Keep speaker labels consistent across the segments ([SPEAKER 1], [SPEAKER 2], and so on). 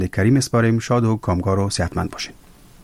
[SPEAKER 1] کریم اسپاریم. شاد و کامگار و صحتمند باشین.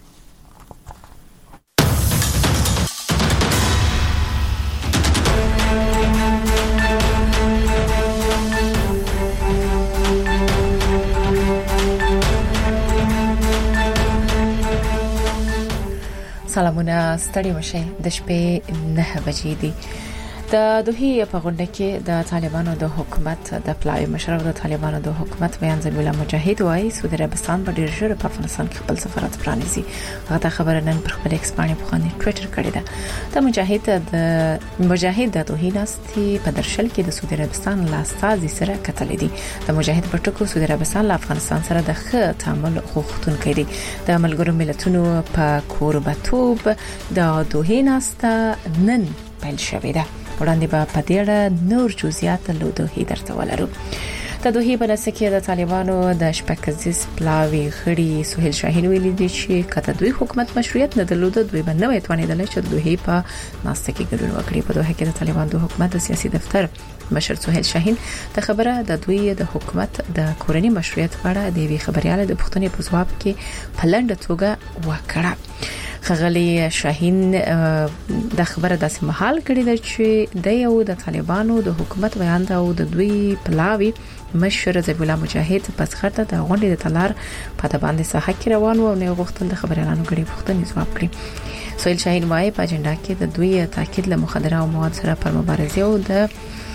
[SPEAKER 2] سلامونه، ستړي مشئ. د شپې 9 بجې دي. د دوحې په غونډه کې د طالبانو د حکومت د پلاوی مشر د طالبانو د حکومت بیان ذبیح الله مجاهد وايي سعودي عربستان په ډیر ژر په افغانستان کې خپل سفارت پرانیزي. هغه خبره نن پر خپل ایکس باندې په خاني ټوئیټر کړی ده. د مجاهد د دوحې ناستي په درشل کې د سعودي عربستان لاستازي سره کتل دي. د مجاهد په ټکو سعودي عربستان له افغانستان سره د ښه تعامل غوښتونکي دي. د ملګرو ملتونو په کوربتوب د دوحې ناسته نن پیل شوې ده. وړاندې به په دې اړه نور جزئیات له دوحې درته ولرو. د دوحې په نسکه د طالبانو د شپږکسیز پلاوی غړي سهیل شاهین ویلي دي چې کته دوی حکومت مشروعیت نه درلوده دوی به نه وایتوانیدل چې د دوحې په نسکه کې ګډون وکړي. په دوحه کې د طالبانو د حکومت د سیاسي دفتر مشر سهیل شاهین د خبره د دوی د حکومت د کورنۍ مشروعیت په اړه د وی خبرياله د پښتنې په ځواب کې په لنډه توګه وکړه. خغلی شاهین د خبره داسې محل کړی دی چې د یو د طالبانو د حکومت بیان دا او د دوی پلاوی مشر ذبیح الله مجاهد پس خرته د غونډې د تلار په د باندې ساحه کې روان و او نه غوښتل د خبريالانو غړي پښتنې ځواب کړي. سهیل شاهین وايي په اجنډا کې د دوی تاکید له مخدره او مواد سره پر مبارزه او د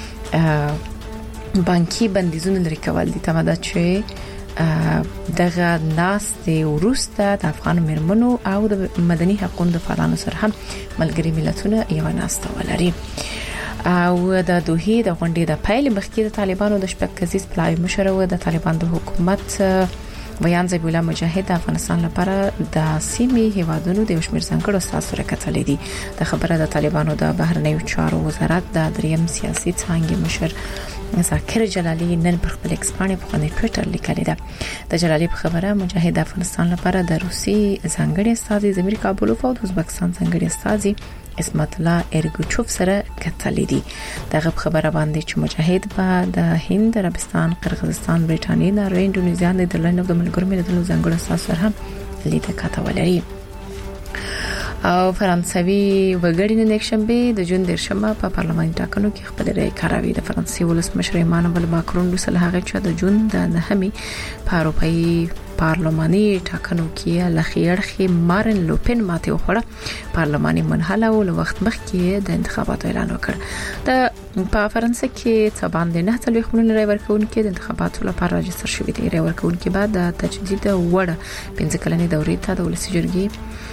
[SPEAKER 2] بانکي بندیزونو لري کول دي. تماده چې دغه ناس د وروسته د افغان مرمنو او د مدني حقوقو د فعالانو سره هم ملګری ملتونه یو ناسته ولري. او د دوحې د غونډې د پیل مخکې د طالبانو د شپږکسیز پلاوی مشر او د طالبان د حکومت بیان ذبیح الله مجاهد د افغانستان لپاره د سیمې هیوادونو د یوشمیر ځانګړو استاد سره کتلې دي. د خبره د طالبانو د بهرنیو چارو وزارت د دریم سیاسي څانګې مشر ذاکر جلالی نن پر خپل ایکس باندې په خپل ټوئیټر لیکلی ده. د جلالی په خبره مجاهد د افغانستان لپاره د روسي ځانګړي استاد زمیر کابلوف او د ازبکستان ځانګړي استاد اسمت الله ارګوچوف سره کتلې دي. دغه خبره باندې چې مجاهد به د هند، عربستان، قرغیزستان، برېټانیا، ناروې، انډونیزیا، نیدرلند او د ملګرو ملتونو ځانګړي استاد سره هم لیدل کاتولري. او فرانسوي وګړي نن یکشنبه د جون 13 په پارلماني ټاکنو کې خپل رائے کاروي. د فرانسې ولسمشر ایمانوئل ماکرون وسله هغه چې د جون د 9 په اروپאי پارلماني ټاکنو کې لخيړخي مارن لوپن ماته وخوړه. پارلماني منحله او وخت مخکې د انتخاباتو اعلان وکړ. د په فرانسې کې څه باندې 9 خلونو رائے ورکوونکي د انتخاباتو لپاره راجستر شوي دي. رائے ورکوونکي بعد د تجدید وړ 15 کلنې دورې ته د ولسي جرګې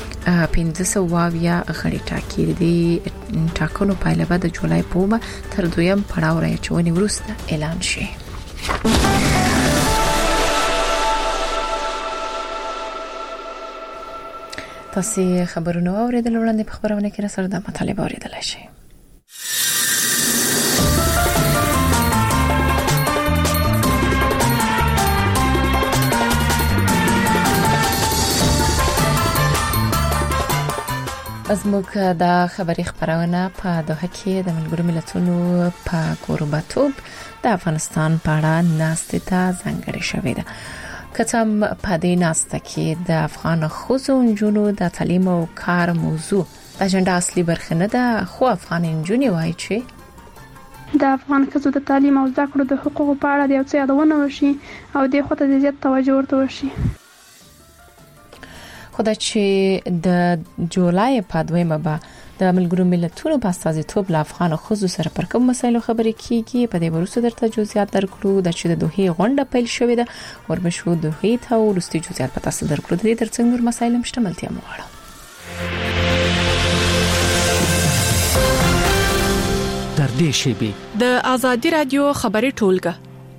[SPEAKER 2] 1500 غړي ټاکلي دي. ټاکنو پایله به د جولای په 2 تر 2م پړاو راچونې وروسته اعلان شي. تاسو خبرونه اوریدل وړاندې په خبرونه کې سره د مطالبه اوریدل شي. زموږ د خبري خبرونه په دوحه کې د ملګرو ملتونو په کوربتوب د افغانستان په اړه ناسته ته ځانګړې شوې ده. کتم په دې ناسته کې د افغان ښځو نجونو د تعلیم او کار موضوع د اجنډا اصلي برخه نه ده، خو افغان نجونې وایي چې
[SPEAKER 3] د افغان ښځو د تعلیم او زده کړو د حقوقو په اړه د یو څه یادونه وشي او د خو ته زیات توجه ورته وشي.
[SPEAKER 2] خدای چې د جولای په 2مه به د ملګرو ملتونو په استازیتوب له افغان ښځو سره پر کوم مسایلو خبرې کیږي په دې وروسته درته جزئیات درکړو. د چې د دوحې غونډه پیل شوې ده وربشو دوحې ته ورستي جزئیات په تاسو درکړو. د دې ترڅنګ نور مسایل هم شتملتیا مغواړم.
[SPEAKER 4] در دې شیبه
[SPEAKER 5] د ازادي رادیو خبري ټولګه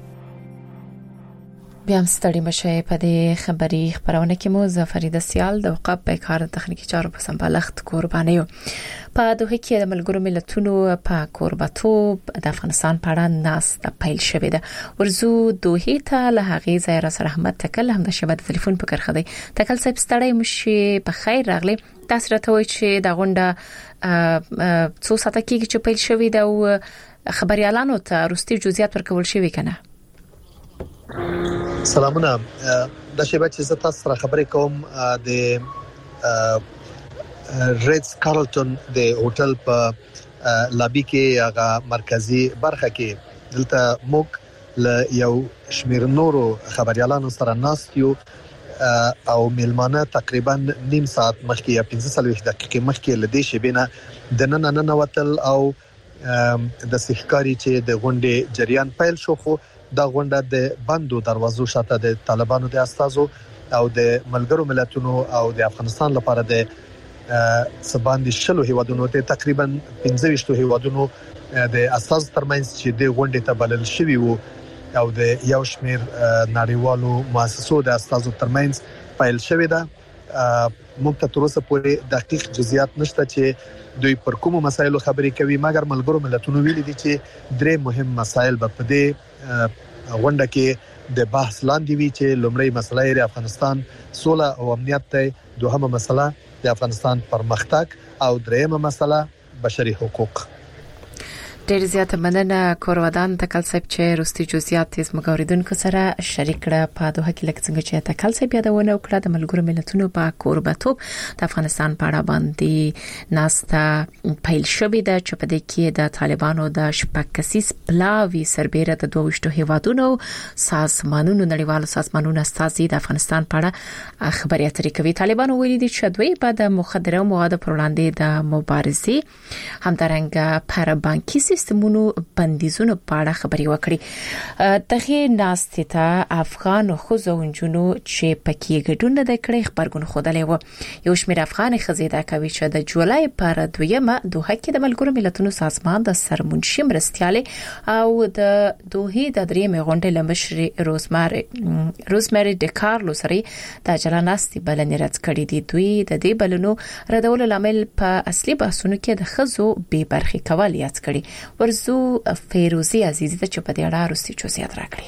[SPEAKER 2] بیا ستړي مشه په دې خبري خبرونه کې مو زفریده سیال د وقف په کار تخنیکی چارو په سمبالښت قرباني یو. په دوه کې د ملګرو ملتونو په کوربتوب د افغانستان په اړه ناسته پیل شوې ده. ورزو دوه ته له هغه ځای را سره احمد تکل هم د شبکې ټلیفون په کرخه دی. تکل صاحب ستړی مشه په خیر راغلی. تاسو راته وایئ چې دا غونډه څو ساعته کې چې پیل شوې ده او خبريالانو ته روستي جزئیات ورکول شوی کنه؟
[SPEAKER 6] سلامونه. د شیبه چې زه تاسو سره خبرې کوم د ریټس کارلټن د هوټل په لابي کې هغه مرکزی برخه کې دلته موږ له یو شمیر نورو خبريالانو سره ناستیو او ملمانه تقریبا نیم ساعت مخکې یا 15 دقیقې مخکې لدې شیبینه د نن وتل او د سحکاري چې د غونډې جریان پیل شو خو دا غونډه د بندو دروازو شاته د طالبانو د استازو او د ملګرو ملتونو او د افغانستان لپاره د سباندې شلو هیوادونو ته تقریبا 15 هیوادونو د استاز ترمنځ چې د غونډې ته بلل شوی وو او د یو شمیر نړیوالو مؤسسو د استازو ترمنځ پیل شوی دا موږ ته تر اوسه پورې دقیق جزئیات نشته چې دوی پر کومو مسایلو خبرې کوي مګر ملګرو ملتونو ویلي دي چې درې مهم مسایل په دې غونډه کې د بحث لاندې وی چې لومړی مسله یې افغانستان سوله او امنیت ته، دوهمه مسله د افغانستان پرمختګ او دریمه مسله بشري حقوق.
[SPEAKER 2] ډېر زیاته مننه کورودان تکل صاحب چې روستي جزئیات تیز مګوریدونکو سره شریک کړه په دوه کې لکه څنګه چې تکل صاحب یادونه وکړه د ملګرو ملتونو په کوربتوب د افغانستان په اړه باندې ناستا پیل شوې ده چې په دې کې د طالبانو د شپږکسیز پلاوی سربېره د 22 هیوادونو سازمانونو نړیوالو سازمانونو استازي د افغانستان په اړه خبري اترې کوي. طالبانو ویلي دي چې دوی په د مخدره موادو پر وړاندې د مبارزې همدارنګه پر بانکي سیستمونو بندیزونو په اړه خبري وکړي. دغه ناستې ته افغان خوځونجونو چې پکې ګډون نه کړي خبرګون خودلې و. یو شمېر افغان خزیده کوي چې د جولای پر 2مه دوه کې د ملګرو ملتونو سازمان د سرمنشي مرستياله او د دوه د درېمې غونډې لمشر روزمری د کارلو سره د جلاناستي بلنې رد کړې دي. دوی د دې بلنو ردول لامل په اصلي بحثونو کې د خزو بې برخې کول یاد کړي. ورزو فیروزی عزیزی ته چې په دې اړه روسي چوسیات راکړي.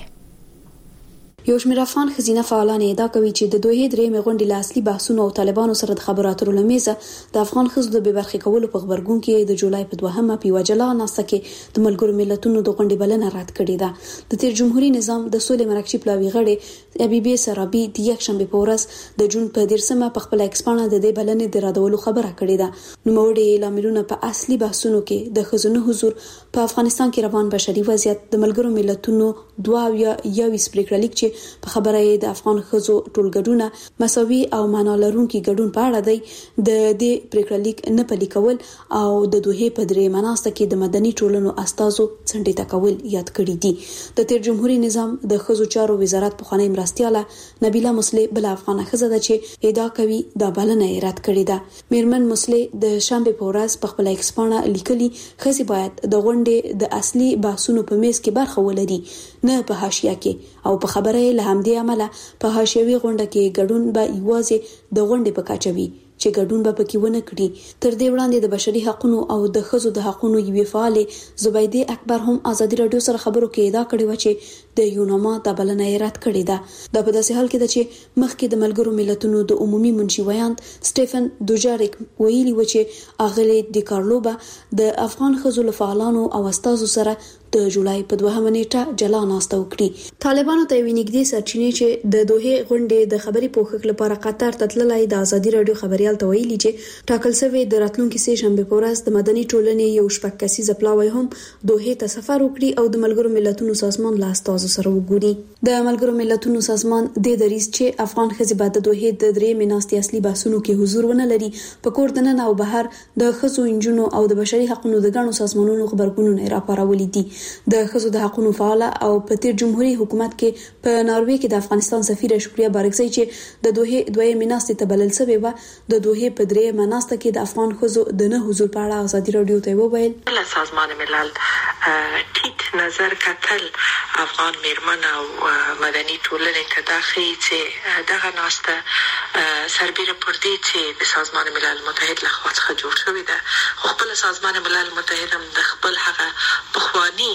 [SPEAKER 7] یو شمېر افغان خزینه فعالان ادعا کوي چې د دوه درېمې غونډې له اصلي بحثونو او طالبانو سره د خبرو اترو لمیزه د افغان خزو د بې برخې کولو په خبرګون کې د جولای په 2مه په وجلا ناسته کې د ملګرو ملتونو د غونډې بلنه رد کړې ده. د تیر جمهوریت نظام د سولې مرکزی پلاوی غړي حبیبي سرابي د یک شنبه په ورځ د جون په 10مه په خپل ایکسپانه د دې بلنې د ردولو خبره کړې ده. نو موړي اعلانونه په اصلي بحثونو کې د خزونو حضور په افغانستان کې روان بشري وضعیت د ملګرو ملتونو 22 پریکړه لیک چې په خبره د افغان خزو ټولګډونه مساوي او معنا لرونکي ګډون په اړه دی د دې پریکړه لیک نه پلي کول او د دوه په درې مناسته کې د مدني ټولنو استازو څنډې تکول یاد کړی دي. د تیر جمهوریت نظام د خزو چارو وزارت په خانه مرستياله نبیله مسلې بل افغان خزه ده چې ادعا کوي د بلنه رد کړی ده. میرمن مسلې د شنبه په ورځ په خپل ایکسپانه لیکلي خزي باید د غونډې د اصلي بحثونو په میز کې برخه ولري نه په حاشیه کې او په خبره له همدې عمله په حاشیوي غونډه کې ګډون به یوازې د غونډې په کاچوي چې ګډون به پکې ونه کړي. تر دې وړاندې د بشري حقوقو او د خزو د حقوقو یوې فعال زبیده اکبر هم ازادي رادیو سره خبرو کې ادعا کړې و چې د یوناما د بلنې رد کړې ده. د په داسې حال کې ده چې مخکې د ملګرو ملتونو د عمومي منشي ویاند سټيفن دوجاریک ویلي و چې اغلی د کارلوبا د افغان خزو فعالانو او استازو سره د جولای په 2مه نیټه جلا ناسته وکړي. طالبانو ته وینګدي سرچینې چې د دوه غونډې د خبري پوښښ لپاره قطر ته تللای د ازادي رادیو خبريال ته ویلي چې ټاکل شوی د راتلونکي سه شنبه په ورځ د مدني ټولنې یو شپږکسیز پلاوی هم دوه ته سفر وکړي او د ملګرو ملتونو سازمان لا استازو سره وګوري. د ملګرو ملتونو سازمان د دریس چې افغان خزي بعد د دوه د درې مناستي اصلي بحثونو کې حضور ونه لري په کوردنن او بهر د خزو انجونو او د بشري حقوقو د غنو سازمانونو خبرګونونه راپارولي دي. د خزو د حقوقو فعال او په تیر جمهوریت حکومت کې په ناروې کې د افغانستان سفیر شکریا بارګزی چې د دوه مناستي تبلل سبب و د دوه په درې مناسته کې د افغان خزو د نه حضور په اړه ازادي رادیو ته وویل
[SPEAKER 8] سازمان ملل ټیټ نظر کتل افغان میرمن او مدني ټولنې ته داخلي چې دغه ناسته سربېره پر دې چې د سازمان ملل متحد لخوا څخه جوړ شوی ده خپل سازمان ملل متحد هم د خپل هغه بخوانی دینی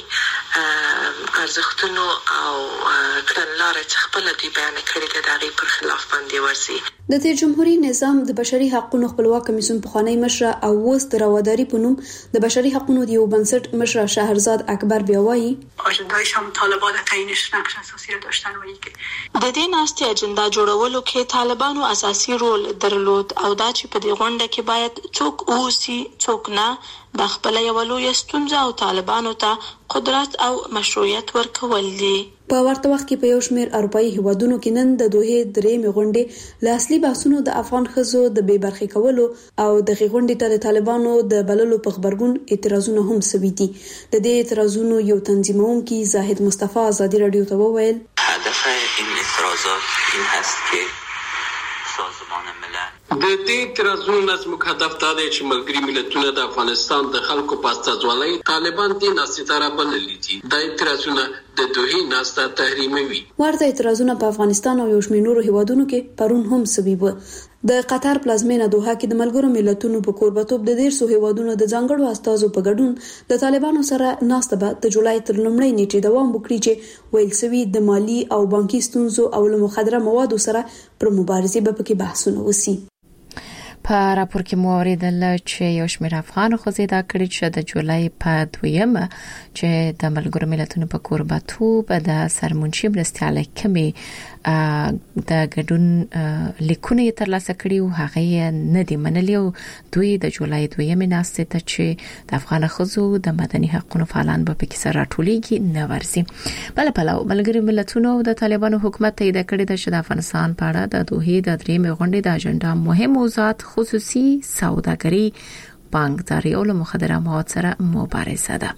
[SPEAKER 8] ارزښتونو او کړنلارې چې خپل دی بیان کړی د دغه پر خلاف باندې ورسي.
[SPEAKER 7] د تیر جمهوریت نظام د بشري حقوقو خپلواک کمیسیون پخوانی مشر او اوس د راوداري په نوم د بشري حقوقو د یو بنسټ مشر شهرزاد اکبر بیا وایي
[SPEAKER 9] اجندای هم طالبان تعیینش نقش اساسی را داشتن و اینکه
[SPEAKER 10] د دې ناستې اجندا جوړولو کې طالبانو اساسي رول درلود او دا چې په دې غونډه کې باید څوک اوسي څوک نه د خپل یو لوی ستونزه او طالبانو ته قدرت او مشروعیت ورکول دي.
[SPEAKER 7] په ورته وخت کې په یو شمېر اروپאי هیوادونو کې نن د دوه درېمې غونډې له اصلي بحثونو د افغان ښځو د بې برخې کولو او د غونډې ته د طالبانو د بللو په خبرګون اعتراضونه هم سوي دي. د دې اعتراضونو یو تنظیمونکي زاهد مصطفی ازادي رادیو ته وویل
[SPEAKER 11] هدف این اعتراضات این هست که سازمان ملل
[SPEAKER 12] د دې اعتراضونو نظم هدف دا دی چې ملګري ملتونه د افغانستان د خلکو په استازولۍ طالبان دې ناستې ته رابللي دي. دا اعتراضونه د دوه ناسته تحریموي.
[SPEAKER 7] ورته اعتراضونه په افغانستان او یو شمېر نورو هیوادونو کې پرون هم سوي وو. د قطر پلازمینه دوحه کې د ملګرو ملتونو په کوربتوب د 150 هیوادونو د ځانګړو استازو په ګډون د طالبانو سره ناسته به د جولای تر لومړۍ نیټې دوام وکړي چې ویل سوي د مالی او بانکي ستونزو او له مخدره موادو سره پر مبارزې به پکې بحثونه وشي.
[SPEAKER 2] په راپور کې مو اوریدل چې یو شمېر افغان ښځې دا کړي چې د جولای په 2 چې د ملګرو ملتونو په کوربتوب د سرمنشي مرستیاله کمې د ګډون لیکونه ترلاسه کړي او هغه نه دی منلي او دوی د جولای 2 ناستې ته چې د افغان ښځو د مدني حقوقو فعالان به پکې سره راټولېږي نه ورسي. بل پلو ملګرو ملتونو د طالبانو حکومت تایید کړی د چې د افغانستان په اړه د دوه د درېمې غونډې د اجنډا مهم موضوعات خصوصي سوداګري بانکداري او له مخدره مواد سره مبارزه ده.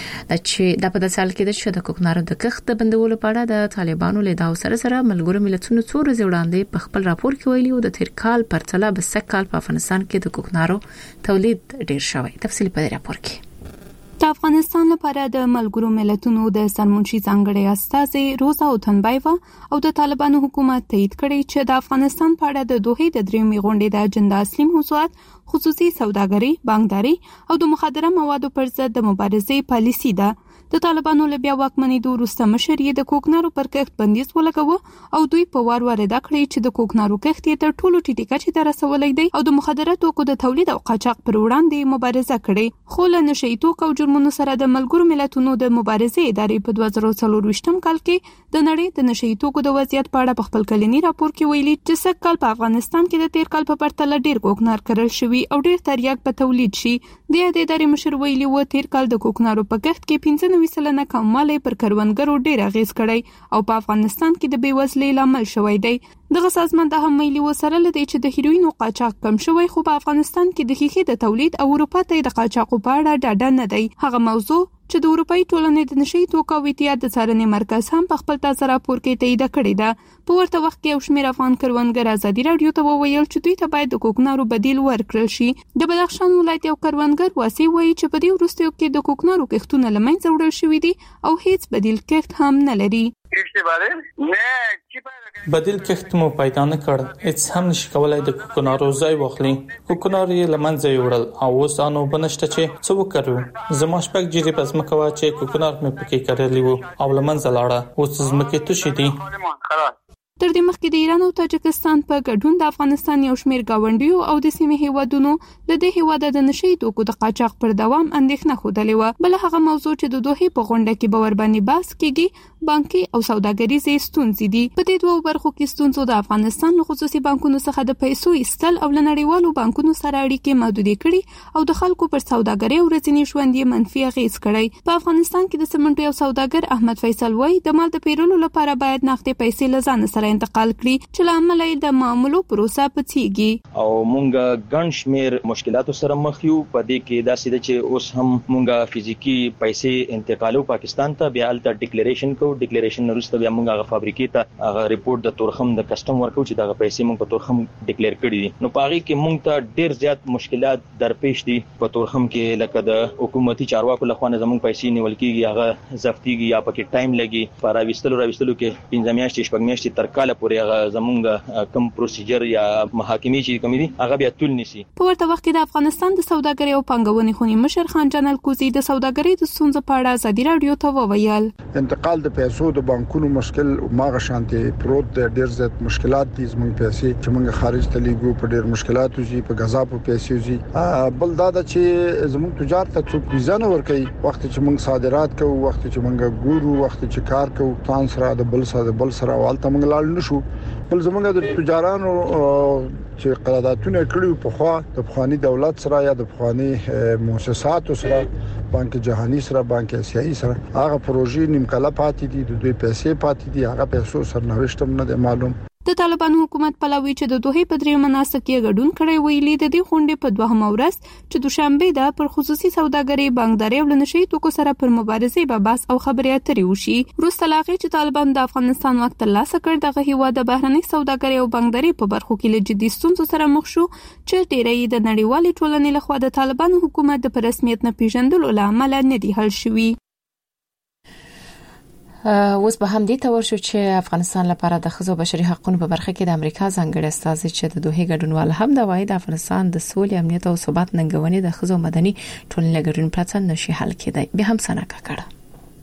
[SPEAKER 2] د په داسال کې د کوکنارو د کښت د بندولو په اړه د طالبانو له داو سره ملګرو ملتونو څو ورځې وړاندې په خپل راپور کې ویلي او د تیر کال پرتله به سکهال په افغانستان کې د کوکنارو تولید ډیر شوی. تفصیل په راپور کې
[SPEAKER 13] د افغانستان لپاره د ملګرو ملتونو د سرمنشي ځانګړي استازي روزا اوتنبایوا او د طالبانو حکومت تایید کړی چې د افغانستان په اړه د دوه د درېمې غونډې د اجنډا اصلي موضوعات خصوصي سوداګري، بانکداري او د مخدره موادو پر ضد د مبارزې پالیسي ده. د طالبانو له بیا واکمنېدو وروسته مشر یې د کوکنارو پر کښت بندیز ولګاوه او دوی په وار وار ادا کړی چې د کوکنارو کښت یې تر ټولو ټیټې کچې ته رسولی دی او د مخدره توکو د تولید او قاچاق پر وړاندې مبارزه کړې. خو له نشه یي توکو او جرمونو سره د ملګرو ملتونو د مبارزې ادارې په 2024 کال کې د نړۍ د نشه یي توکو د وضعیت په اړه په خپل کلني راپور کې ویلي چې سږ کال په افغانستان کې د تیر کال په پرتله ډیر کوکنار کرل شوي او ډیر تریاک په تولید شي. د ادارې مشر ویلي و تیر کال د کوکنارو په کښت کې 95% کموالی پر کروندګرو ډیر اغیز کړی او په افغانستان کې د بیوزلۍ لامل شوی دی. دغه سازمان د هم ویلي و سره لدی چې د هیروینو قاچاق کم شوی خو په افغانستان کې د ښیښې د تولید او اروپا ته د قاچاقو په اړه ډاډه نه دی. هغه موضوع چې د اروپאי ټولنې د نشي توکو او احتیاط د څارنې مرکز هم په خپل تازه راپور کې تایید کړی ده. په ورته وخت کې یو شمېر افغان کروندګر ازادي رادیو ته وویل چې دوی ته باید د کوکنارو بدیل ورکړل شي. د بدخشان ولایت یو کروندګر واسي وایي چې په دې وروستیو کې د کوکنارو کښتونه له منځه وړل شوي دي او هیڅ بدیل کښت هم نه لري.
[SPEAKER 14] بدیل کښت مو پیدا نه کړ، هیڅ هم نشي کولای د کوکنارو ځای واخلي. کوکنار یې لمنځه یوړل او اوس انو بنشته چې څه وکړو. زما شپږ جری پس مکوا چې کوکنار مې پکې کړلی وو او لمنځه لاړه، اوس زمکه توشي دي.
[SPEAKER 13] تر دې مخکې د ایران او تاجکستان په ګډون د افغانستان یو شمېر گاونډیو او د سیمې هیوادونو د دې هیواد د نشي توکو د قاچاق پر دوام اندېښنه خوده و. بل هغه موضوع چې د دوه په غونډه کې باور باندې بحث کیږي بانکي او سوداګریزې ستونزې دي. په دې دوه برخو کې ستونزو د افغانستان له خصوصي بانکونو څخه د پیسو ایستل او لنړیوالو بانکونو سره اړیکې محدودې کړي او د خلکو پر سوداګرۍ او ورځني ژوند یې منفي اغیز کړی. په افغانستان کې د سمنټو یو سوداګر احمد فیصل وایي د مال د پیرلو لپاره باید نقدې پیسې لزان سره انتقال کړي چې لامل یې د معاملو پروسه پڅیږي
[SPEAKER 15] او مونږ ګڼ شمیر مشکلاتو سره مخ یو. په دې کې دا سیده چې اوس هم مونږ فزیکی پیسې انتقالو پاکستان ته بیا الته ډیکلیریشن وروسته بیا مونږ هغه فابریکې ته هغه ریپورت د تورخم د کسٹم ورکو چې دا پیسې مونږ په تورخم ډیکلیئر کړې دي. نو پاره کې مونږ ته ډیر زیات مشکلات درپېښ دي. په تورخم کې لکه د حکومتي چارواکو لخوا زموږ پیسې نیول کېږي، هغه ضبطيږي یا پکې ټایم لګي. راويستلو کې 15 میاشتې 6 میاشتې تر کال پورې زمونږ کم پروسیجر یا محاکمې چې کوم دي هغه بیا تول نسی.
[SPEAKER 13] په ورته وخت کې د افغانستان د سوداګرۍ او پنګونې خونی مشر خان جنرال کوزي د سوداګرۍ د ستونزو په اړه ازادي رادیو ته وویل
[SPEAKER 16] انتقال د پیسو د بانکونو مشکل ماغه شانتي پروت ډیر زیات مشکلات دي زموږ پیسې چې موږ خارج ته لیږو په ډیر مشکلاتو زی په غذا په پیسې زی بل دا چې زموږ تجارت ته څوک ویزا نه ورکوي وخت چې موږ صادرات کوو وخت چې موږ ګورو وخت چې کار کوو تان سره د بل سره والته موږ لاړ نشو بل زموږ د تجارانو چې قراردادونه کړیو په خوا د افغاني دولت سره یا د افغاني مؤسساتو سره بانک جهانی سره بانک اسیایي سره هغه پروژې نیمکله پاتې دي د دوی پیسې پاتې دي هغه پیسو سرنوشت هم نه معلوم.
[SPEAKER 13] د طالبانو حکومت پلاوی چې د دوه په درې مناسک کې ګډون کړی ویلي د دې غونډې په دوهمه ورځ چې دوشنبه ده پر خصوصي سوداګرۍ بانکداري او لنشي توکو سره پر مبارزې به بحث او خبرې اترې وشي. وروسته لاغي چې طالبان د افغانستان وخت ترلاسه کړ دغه هیواد د بهرنۍ سوداګرۍ او بانکداري په برخو کې له جدي ستونزو سره مخ شو چې ډېری د نړیوالې ټولنې لخوا د طالبانو حکومت د رسمیت نه پیژندلو لامل نه دی حل شوی.
[SPEAKER 2] اوس به هم دې تور شو چې افغانستان لپاره د ښځو بشري حقوقو په برخه کې د امریکا ځانګړي استازي چې د دوه ګډونوال هم د وای د افغانستان د سولې امنیت او ثبات ننګونې د ښځو مدني ټولنې ګډون پرته نشي حل کېدای به هم سنکه کړه.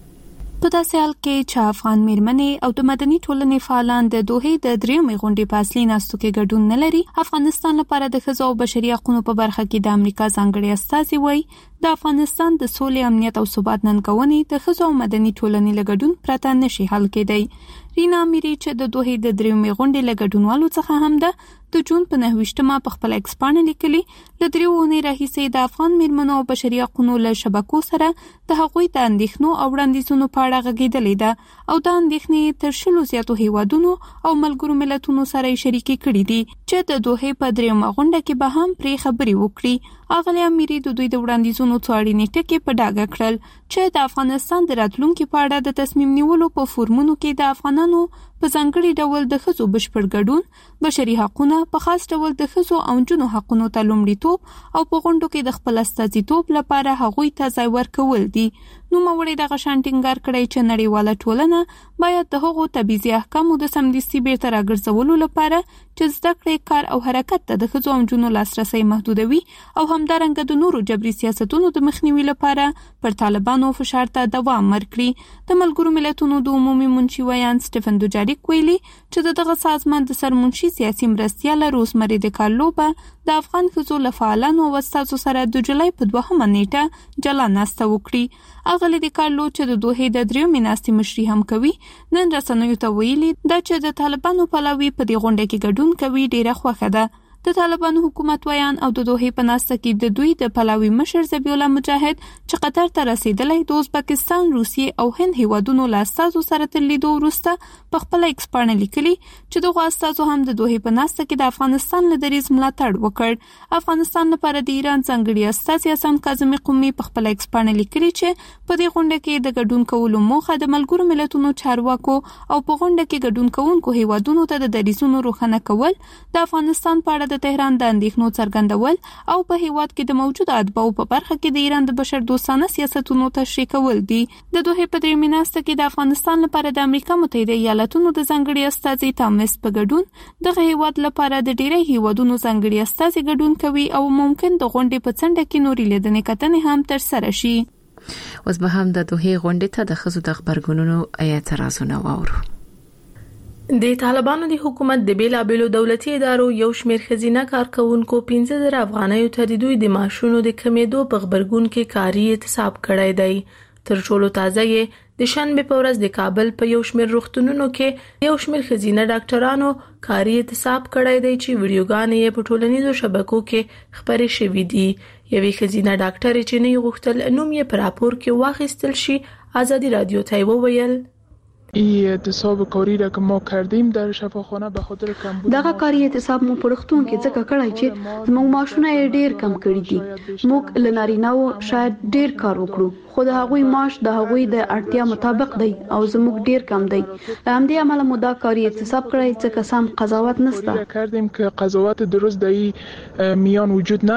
[SPEAKER 13] په داسې حال کې چې افغان میرمنې او د مدني ټولنې فعالان د دوه د دریمې غونډې په اصلي ناستو کې ګډون نه لري افغانستان لپاره د ښځو او بشري حقوقو په برخه کې د امریکا ځانګړي استازي وای د افغانستان د سولې امنیت او ثبات ننګونې د ښځو او مدني ټولنې لګډون پرته نشي حل کېدای. رینا میری چې د دوه د دریمې غونډې لګډونوالو څخه هم ده د جون په 9 په خپل ایکسپانه لیکلي ل دریوونې راهیسې د افغان میرمنو او بشري حقوقو له شبکو سره د هغوی د اندېښنو او وړاندیزونو په اړه غږیدلې ده او د اندېښنې تر شلو زیاتو هیوادونو او ملګرو ملتونو سره شریکي کړې دي چې د دوه په دریمه غونډه کې به هم پرې خبرې وکړي. اغلی امیری د دوی د وړاندیزونو څو اړینې ټکي په ډاګه کړل چې د افغانستان د راتلونکي په اړه د تصمیم نیولو په فورمونو کې د افغانانو په ځانګړي ډول د ښځو بشپړ ګډون بشري حقوقونه په خاص ډول د ښځو او نجونو حقوقو ته لومړیتوب او په غونډو کې د خپل استازیتوب لپاره هغوی ته ځای ورکول دي. نو موري د غشان ټینګار کړی چې نړیواله ټولنه باید د هغو تبعیضي احکامو د سمدستي بیرته راګرځولو لپاره چې زده کړې کار او حرکت ته د ښځو او نجونو لاسرسي محدودوي او همدارنګه د نورو جبري سیاستونو د مخنیوي لپاره پر طالبانو فشار ته دوام ورکړي. د ملګرو ملتونو د عمومي منشي ویان سټيفن دوجاریک ویلي چې دغه سازمان د سرمنشي سیاسي مرستیال روزمری د کارلو به د افغان ښځو له فعالانو او استادو سره د جولای په 2 نیټه جلا ناسته وکړي. اغلی د کارلو چې د دوه د دریمې ناستې مشري هم کوي نن رسنیو ته ویلي دا چې د طالبانو پلاوی په دې غونډه کې ګډون کوي ډیره خوښه ده. د طالبانو حکومت ویان او د دوه په ناسته کې د دوی د پلاوی مشر ذبیح الله مجاهد چې قطر ته رسیدلی د ازبکستان روسیې او هند هیوادونو له استازو سره تر لیدو وروسته په خپل ایکسپانه لیکلي چې دغه استازو هم د دوه په ناسته کې د افغانستان له دریځ ملاتړ وکړ. افغانستان لپاره د ایران ځانګړي استازي حسن کاظمي قومي په خپل ایکسپانه لیکلي چې په دې غونډه کې د ګډون کولو موخه د ملګرو ملتونو چارواکو او په غونډه کې ګډون کوونکو هیوادونو ته د دریځونو روښانه کول د افغانستان په اړه د تهران د اندېښنو څرګندول او په هیواد کې د موجوده اتباعو په برخه کې د ایران د بشر دوستانه سیاستونو تشریح کول دي. د دوه په دریمې ناسته کې د افغانستان لپاره د امریکا متحده ایالاتونو د ځانګړي استازي تامس په ګډون دغه هیواد لپاره د ډیری هیوادونو ځانګړي استازي ګډون کوي او ممکن د غونډې په څنډه کې نوري لیدنې کتنې هم تر سره شي.
[SPEAKER 2] اوس به هم د دوه غونډې ته د ښځو د خبرګونونو اعتراضونه واورو.
[SPEAKER 10] د طالبانو د حکومت د بیلابېلو دولتي ادارو یو شمېر ښځینه کارکونکو 15,000 افغانیو ته د دوی د معاشونو د کمیدو په خبرګون کې کاري اعتصاب کړی دی. تر ټولو تازه یې د شنبه په ورځ د کابل په یو شمېر روغتونونو کې یو شمېر ښځینه ډاکټرانو کاري اعتصاب کړی دی چې ویډیوګانې یې په ټولنیزو شبکو کې خپرې شوې دي. یوې ښځینه ډاکټرې چې نه غوښتل نوم یې په راپور کې واخیستل شي ازادي رادیو ته وویل
[SPEAKER 17] اعتصاب کاری را که ما کردیم در شفاخانه به خاطر کمبود
[SPEAKER 7] دغه کاری اعتصاب مو پرختون کې ځکه کړای چې زموږ معاشونه ډیر کم کړی دي. موږ لناریناو شاید ډیر کار وکړو خو د هغوی معاش د هغوی د اړتیا مطابق دی او زموږ ډیر کم دی. همدې عمله مو دا کاری اعتصاب کړی ځکه سم قضاوت نشته
[SPEAKER 17] کردیم که قضاوت درست در میان وجود نداره.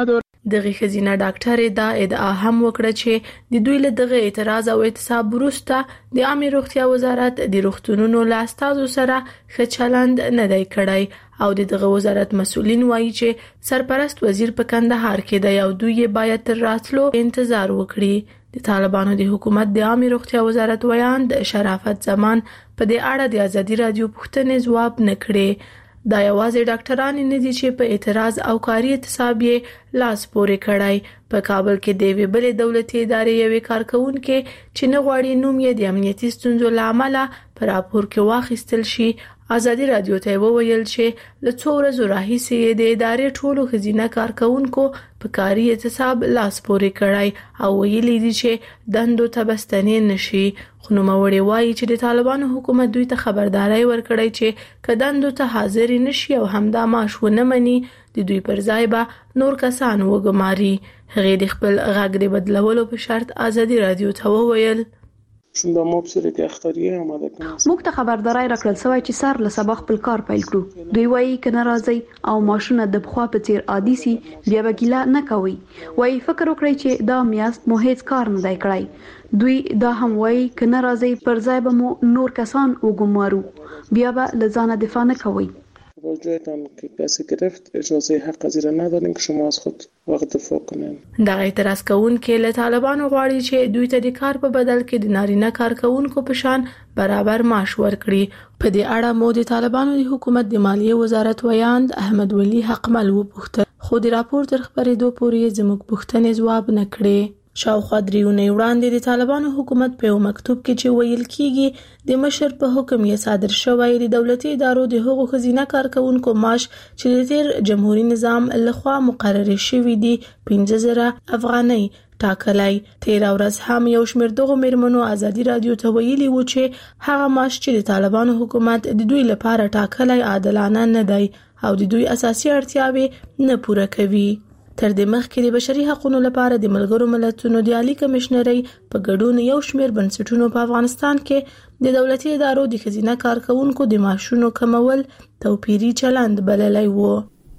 [SPEAKER 10] دغه خزینه ډاکټر دا ادعا هم وکړه چې د دوی له دغه اعتراض او اعتصاب وروسته د عامه روغتیا وزارت د روغتونونو له استازو سره ښه چلند نه دی کړی او دغه وزارت مسؤلین وایي چې سرپرست وزیر په کندهار کې دی او دوی باید تر راتلو انتظار وکړي. د طالبانو د حکومت د عامه روغتیا وزارت ویاند شرافت زمان په دې اړه د ازادي رادیو پوښتنې ځواب نه کړي. دا یوازې ډاکټران نه دي چې په اعتراض او کاري اعتصاب یې لاس پورې کړای. په کابل کې د یوې بلې دولتي ادارې یوې کارکونکو چې نه غواړي نوم یې د امنیتي ستونزو لامل پر راپور کې واخیستل شي ازادي رادیو ته وویل چې له څو ورځې راهیسې د ادارې ټولو خزینه کارکونکو په کاري اعتصاب لاس پورې کړای او ویلي دي چې دندو ته بستنې نشي. خو نوموړي وایي چې د طالبانو حکومت دوی ته خبرداري ورکړی چې کدندو ته حاضر نشي او همدا معاش ونه مني د دوی پر ځای به نور کسان وګماري. هغه د خپل غږ د بدلولو په شرط ازادي رادیو ته وویل
[SPEAKER 18] چون با ما بسیاری که اختاریه آمده کنه
[SPEAKER 7] موږ ته خبرداري راکړل سوی چې سر له سبا خپل کار پیل کړو. دوی وایي کنه راځي او ماشونه د بخوا په تیر عادي سي بیا وګیلا نه کوي. وایي فکر وکړي چې دا میاست مو هیڅ کار نه دی کړی. دوی دا هم وایي کنه راځي پر ځای به مو نور کسان وګمارو بیا به لزانه دفاع نه کوي.
[SPEAKER 18] توجهتان که کسی گرفت اجازه حق زیر ندارین که شما از خود وقت دفاع کنین.
[SPEAKER 10] دا اعتراض کوونکي له طالبانو غواړي چې دوی ته د کار په بدل کې د نارینه کارکونکو په شان برابر معاش ورکړي. په دې اړه مو د طالبانو د حکومت د مالیې وزارت ویاند احمد ولی حقمل وپوښتل خو د راپور تر خبرېدو پورې زموږ پوښتنې ځواب نه کړې. شاوخوا 3 اونۍ وړاندې د طالبانو حکومت په یو مکتوب کې چې ویل کیږي د مشر په حکم یې صادر شوی د دولتي ادارو د حقوق خزینه کارکونکو معاش چې د تیر جمهوریت نظام لخوا مقرر شوی دی 15000 افغانۍ ټاکلای. تیر ورځ هم یو شمېر دغه میرمنو ازادي رادیو ته ویلي و چې هغه معاش چې د طالبانو حکومت د دوی لپاره ټاکلای عادلانه نه دی او د دوی اساسي اړتیاوې نه پوره کوي. تر دې مخکې د بشري حقوقو لپاره د ملګرو ملتونو د عالی کمشنرۍ په ګډون یو شمېر بنسټونو په افغانستان کې د دولتي ادارو د خزینه کارکونکو د معاشونو کمول توپیري چلند بللی وو.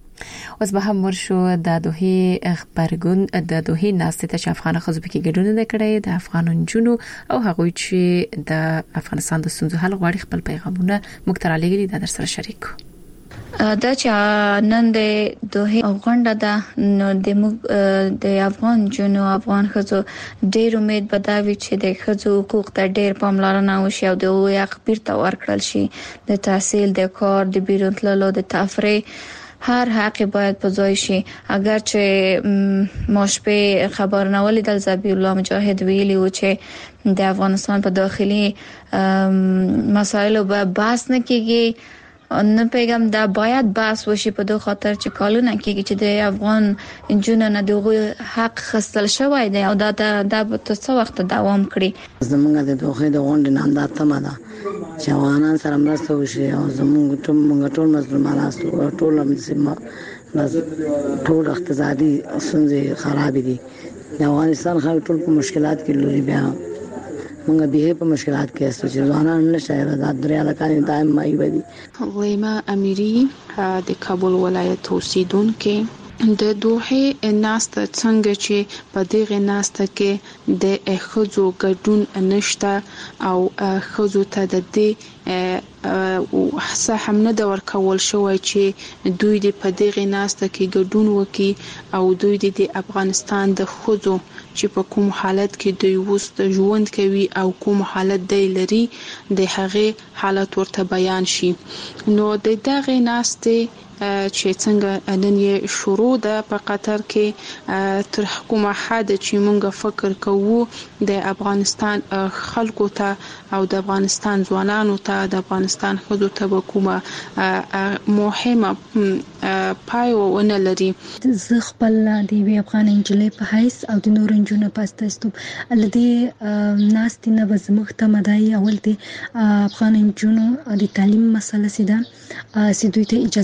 [SPEAKER 2] اوس به هم ورشو د دوه خبرګون د دوه ناستې ته افغان خزو په کې ګډون نه کړي د افغان جنونو او هغه چې د افغانستان د ستونزو حل غواړي خپل پیغامونه مکترالېږي د در سره شریکو.
[SPEAKER 19] دا چې نن د دوه غونډه ده نو د افغان جنو افغان خزو ډېر امید بداوي چې د خزو حقوق ته ډېر پاملرنه وشي او د حق بیرته ورکړل شي. د تحصیل د کار د بیرون تللو د تفریح هر حق باید په ځای شي. اگر چې ماشپه خبر نه ولیدل زبی الله مجاهد ویلی و چې د افغانستان په داخلي مسایلو به بحث نه کیږي. نه پیغام دا باید بحث وشي په دوه خاطر چې کالونه کېږي چې د افغان جنونو نه دغه حق خستل شوی دی او دا به څه وخت دوام کړي.
[SPEAKER 20] زمونږ د دوه د غونډې نه اندازه ده چې افغانان سره مرسته وشي او زمونږ ټول مسلمانان ټول اقتصادي ستونزې خراب دي. د افغانستان خلک ټول په مشکلات کې لوري بیا مونږ به په مشکلات کې استو چې ځوانان نشي راځي دریا لکانې دائم مای ودی.
[SPEAKER 21] ویما امیری د کابل ولایت اوسیدونکو د دوه ناسته څنګه چې په دغه ناسته کې د خزو ګډون نشته او خزو ته د دې څه هم نه د ورکول شوی چې دوی د په دغه ناسته کې ګډون وکړي او دوی د افغانستان د خزو چې په کوم حالت کې دوی وست ژوند کوي او کوم حالت دی لري د هغه حالت ورته بیان شي. نو د دغه ناسته چې څنګه نن یې شروع ده په قطر کې تر حکومت حد چې مونږ فکر کوو د افغانستان خلکو ته او د افغانستان ځوانانو ته د افغانستان خزو ته کومه مهمه پایونه لري.
[SPEAKER 22] زه خپل د افغان انجلۍ په حیث او د نور انجونو په استاستوب الدي ناستې نه بزمخ ته مدای اول د افغان انجونو د تعلیم مسله سیده سې دوی ته اجازه ورکړي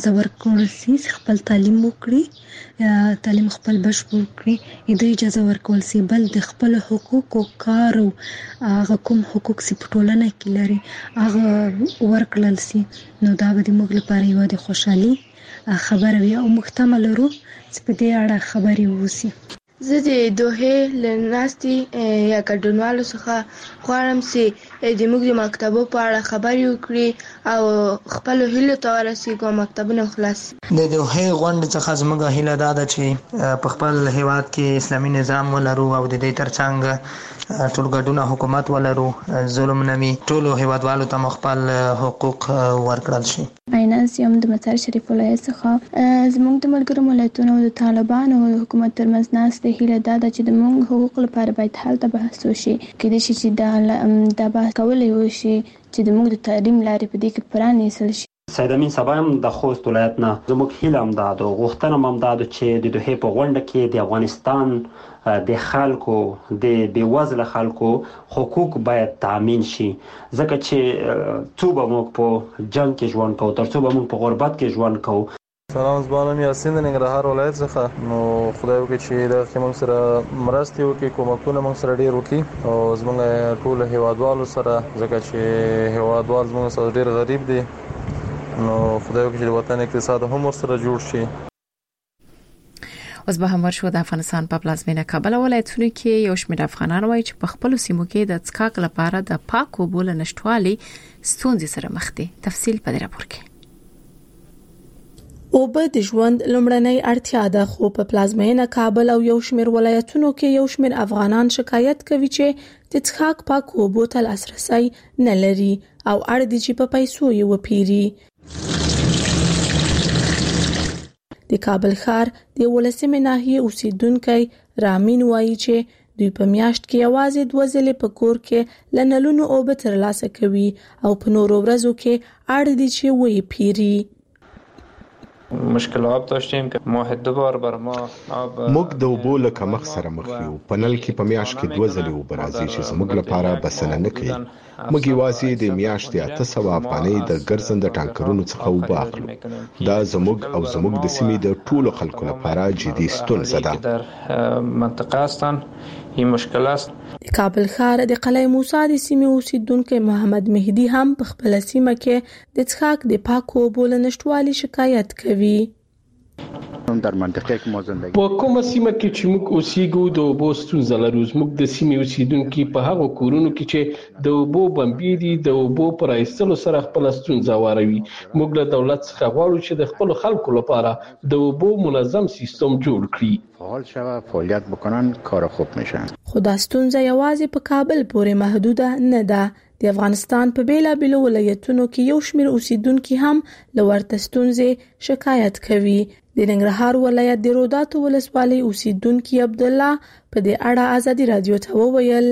[SPEAKER 22] ورکول شي خپل تعلیم وکړي، تعلیم خپل بشپړ کړي، د اجازه ورکول شي بل د خپل حقوق او کار او هغه کوم حقوق چې په ټولنه کې لري هغه ورکړل شي. نو دا به د موږ لپاره یو د خوشحالي خبره وي او محتمل لرو چې په دې اړه خبرې وشي.
[SPEAKER 1] زه د دوحې له ناستې یا ګډونوالو څخه غواړم چې د موږ د مکتبو په اړه خبرې وکړي او خپلو هیلو ته ورسېږو او مکتبونه خلاص شي.
[SPEAKER 3] د دوحې غونډې څخه زموږ هیله دا ده چې په خپل هیواد کې اسلامي نظام ولرو او د دې ترڅنګ ټول ګډونه حکومت ولرو، ظلم نه وي، ټولو هیوادوالو ته خپل حقوق ورکړل شي.
[SPEAKER 23] عیناز یم د مزار شریف ولایت څخه. زموږ د ملګرو ملتونو او د طالبانو او حکومت ترمنځ ناستې هیله دا ده چې د موږ حقوق لپاره باید هلته بحث وشي. کېدای شي چې دا بحث کولی وشي چې د موږ د تعلیم لارې په دې کې پرانیستل شي.
[SPEAKER 24] سید امین صاحب هم د خوست ولایت نه زموږ هیله هم دا ده، غوښتنه هم دا ده چې د دوحې په غونډه کې د افغانستان د خلکو د بېوزله خلکو حقوق باید تامین شي، ځکه چې څو به موږ په جنګ کې ژوند کوو، تر څو به موږ په غربت کې ژوند کوو.
[SPEAKER 25] سلام، زما نوم یاسین د ننګرهار ولایت څخه. نو خدای وکړي چې دغه کې موږ سره مرستې وکړي، کومکونه موږ سره ډېر وکړي او زموږ ټول هیوادوالو سره، ځکه چې هیوادوال زموږ سره ډېر غریب دي. نو خدای وکړي چې د وطن اقتصاد هم ورسره جوړ شي.
[SPEAKER 2] اوس به هم ورشو د افغانستان په پلازمینه کابل ولایتونو کې یو شمېر افغانان وایي چې په خپل سیمو کې د څښاک لپاره د پاکو اوبو له نشټوالي ستونزې سره مخ دي. تفصیل په دې راپور کې.
[SPEAKER 26] اوبه د ژوند لومړنۍ اړتیا ده، خو په پلازمینه کابل او یو شمېر ولایتونو کې یو شمېر افغانان شکایت کوي چې د څښاک پاکو اوبو ته لاسرسی نه لري او اړ دي چې په پیسو یې وپیري. د کابل ښار د ولسمې ناحیې اوسیدونکو رامین وایي چې دوی په میاشت کې یوازې 2 ځلې په کور کې لنلونو اوبه ترلاسه کوي او په نورو ورځو کې اړ دي چې وې پیري.
[SPEAKER 14] مشکلات داشتیم که ماه 2 بار بر ما
[SPEAKER 27] موږ د اوبو له کمښت سره مخ یو. په نل کې په میاشت کې 2 ځلې اوبه راځي چې زموږ لپاره بسنه نه کوي. موږ یوازې د میاشتې 800 افغانۍ د ګرځنده ټانکرونو څخه اوبه اخلو. دا زموږ او زموږ د سیمې د ټولو خلکو لپاره جدي ستونزه ده.
[SPEAKER 14] در منطقه هستن این مشکل است.
[SPEAKER 26] د کابل ښار د قلعه موسی د سیمې اوسیدونکو محمد مهدی هم په خپل سیمه کې د څښاک د پاکو اوبو له نشټوالي شکایت کوي.
[SPEAKER 28] در منطقه کې مو زندگی
[SPEAKER 12] په کومه سیمه کې چې موږ اوسېږو د اوبو ستونزه لرو. موږ د سیمې اوسیدونکو په هغه کورونو کې چې د اوبو بمبې دي د اوبو پر ایستلو سره خپل ستونزه واروي. موږ له دولت څخه غواړو چې د خپل خلکو لپاره د اوبو منظم سیستم جوړ کړي،
[SPEAKER 28] فعال شوه، فعالیت بکنن، کار خوب میشن.
[SPEAKER 26] خو دا ستونزه یوازې په کابل پورې محدوده نه ده. د افغانستان په بیلابیلو ولایتونو کې یو شمېر اوسیدونکو هم له ورته ستونزې شکایت کوي. د ننګرهار ولایت د روداتو ولسوالۍ اوسیدونکو عبدالله په دې اړه ازادي رادیو ته وویل.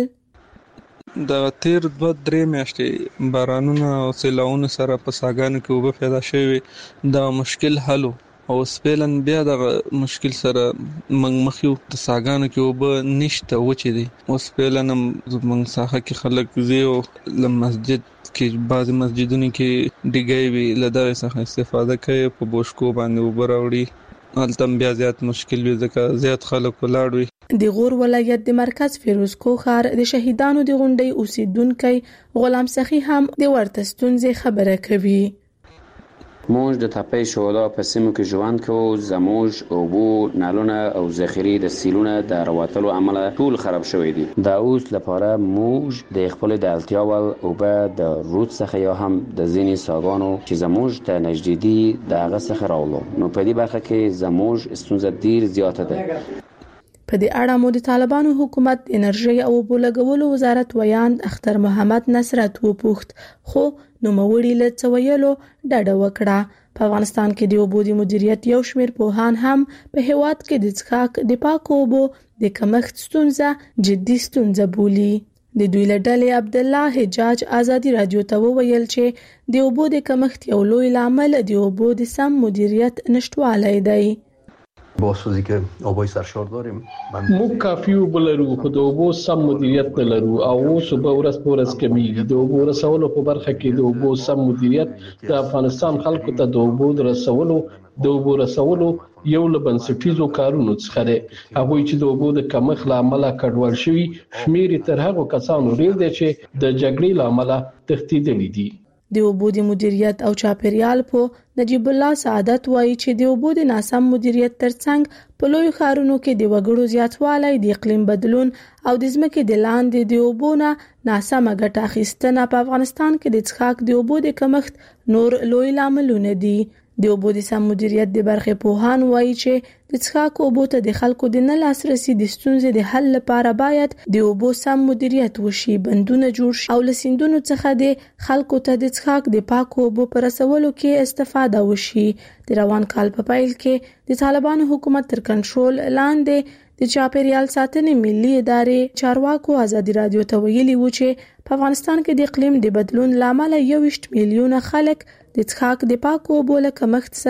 [SPEAKER 29] د تیر 2-3 میاشتې بارانونو او سیلاونو سره په ساګانو کې اوبه پیدا شوې، دا مشکل حل او سپیلن بیا د مشکل سره مخ یو. د ساګانو کې اوبه نشته، وچې دي. او سپیلن موږ ساحه کې خلک زیو له مسجد کې بعض مسجدونو کې ډیګي وی لدغه څخه استفاده کوي، په بوشکو باندې اوبه راوړي. هلته بیا زیات مشکل وي ځکه زیات خلک ولاړ وي.
[SPEAKER 26] د غور ولایت د مرکز فیروزکو ښار د شهیدانو د غونډې اوسیدونکو غلام سخی هم د ورته ستونزې خبره کوي.
[SPEAKER 30] موږ د تپې شهدا په سیمو کې ژوند کوو. زموږ اوبو نلونه او ذخیرې د سیلونه د راوتلو عمله ټول خراب شوی دي. دا اوس لپاره موږ د خپل د اړتیا ول اوبه د رود څخه یا هم د ځینې ساګانو چې زموږ ته نږدې دي د هغه څخه راولو. نو په دې برخه کې زموږ ستونزه ډیر زیاته ده.
[SPEAKER 26] په دې اړه مو د طالبانو حکومت انرژي او اوبو لګولو وزارت ویاند اختر محمد نصرت وپوښت، خو نوموړي له څه ویلو ډډه وکړه. په افغانستان کې د اوبو د مدیریت یو شمېر پوهان هم په هیواد کې د څښاک د پاکو اوبو د کمښت ستونزه جدي ستونزه بولي. د دوی له ډلې عبدالله حجاج ازادي رادیو ته وویل چې د اوبو د کمښت یو لوی لامل د اوبو د سم مدیریت نشټوالی دی.
[SPEAKER 4] بازسازی که آبای سرشار داریم
[SPEAKER 12] موږ کافي اوبه لرو خو د اوبو سم مدیریت نه لرو او اوس اوبه ورځ په ورځ کمیږي. د اوبو رسولو په برخه کې د اوبو سم مدیریت د افغانستان خلکو ته د اوبو رسولو یو له بنسټیزو کارونو څخه دی. هغوی چې د اوبو د کمښت له امله کډوال شوي شمیر تر هغو کسانو ډیر دی چې د جګړې له امله تښتېدلي دي.
[SPEAKER 26] د اوبو د مدیریت او چاپیریال په نجیب الله سعادت وایي چې د اوبو د ناسم مدیریت ترڅنګ په لوی ښارونو کې د وګړو زیاتوالی، د اقلیم بدلون او د ځمکې د لاندې د اوبو نه ناسمه ګټه اخیستنه په افغانستان کې د څښاک د اوبو د کمښت نور لوی لاملونه دي. د اوبو د سم مدیریت د برخې پوهان وایي چې د څښاک اوبو ته د خلکو د نه لاسرسي د ستونزې د حل لپاره باید د اوبو سم مدیریت وشي، بندونه جوړ شي او له سیندونو څخه د خلکو ته د څښاک د پاکو اوبو په رسولو کې استفاده وشي. د روان کال په پیل کې د طالبانو حکومت تر کنټرول لاندې د چاپیریال ساتنې ملي ادارې چارواکو ازادي رادیو ته ویلي و چې په افغانستان کې د اقلیم د بدلون لامل 21 میلیونه خلک د څښاک د پاکو اوبو له کمښت